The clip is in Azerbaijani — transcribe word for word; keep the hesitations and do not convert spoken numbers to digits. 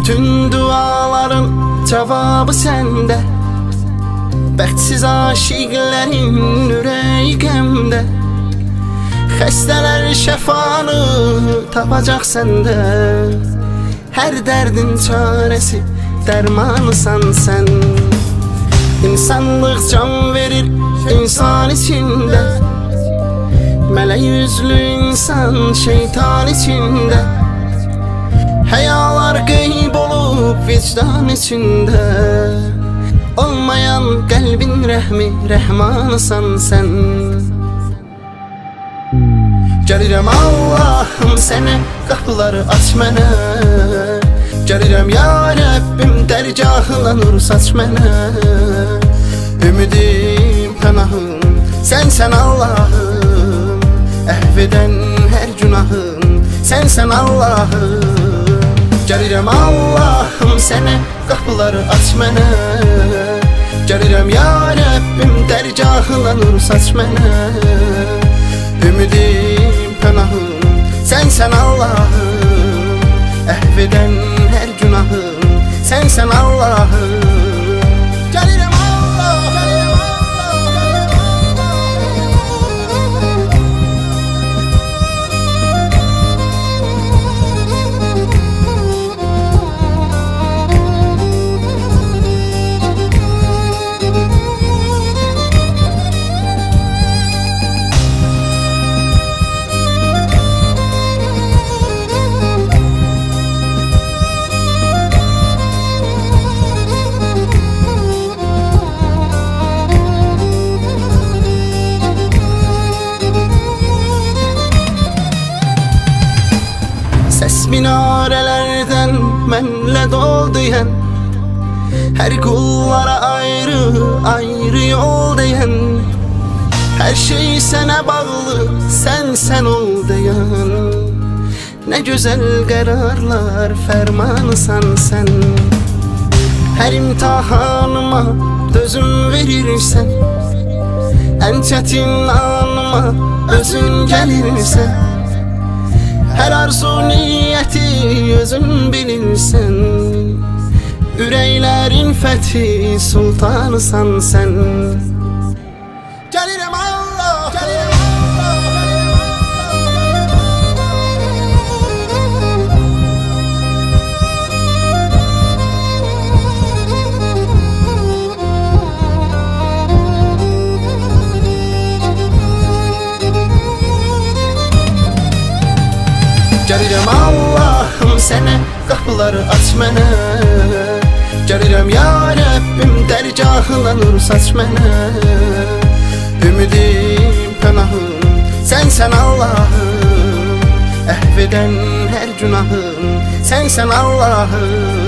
Bütün duaların cevabı sende. Bəxtsiz aşiqlərin ürəyi qəmdə. Xəstələr şəfanı tapacaq səndə. Hər dərdin çarəsi dərmanısan sən. İnsanlıq can verir insan içində. Mələk yüzlü insan şeytan içində. Həyalar qeyb olub vicdan içində. Olmayan qəlbin rəhmi rəhmanısan sən. Gəlirəm Allahım sənə, qapıları aç mənə. Gəlirəm ya Rəbbim, dərgahına nur saç mənə. Ümidim, pənahım, sənsən Allahım. Əhv edən hər günahım, sənsən Allahım. Gəlirəm Allahım sənə, qapıları aç mənə. Gəlirəm ya Rəbbim, dərgahına nur saç mənə. Ümidim, pənahım, sənsən Allahım. Əhv edən hər günahım, sənsən Allahım. Gəlirəm Allah, gəlirəm minarələrdən mənlə dol deyən. Hər qullara ayrı, ayrı yol deyən. Hər şey sənə bağlı, sən sən ol deyən. Nə gözəl qərarlar fərmanısan sən. Hər imtihanıma dözüm verirsən. Ən çətin anıma özün gəlirsən. Hər arzu niyyəti özün bilirsən. Ürəklərin fəthi sultanısan sən. Gəlirəm Allah, gəlirəm Gəlirəm Allahım sənə, qapıları aç mənə. Gəlirəm ya Rəbbim, dərgahına nur saç mənə. Ümidim, pənahım, sənsən Allahım. Əhv edən hər günahım, sənsən Allahım.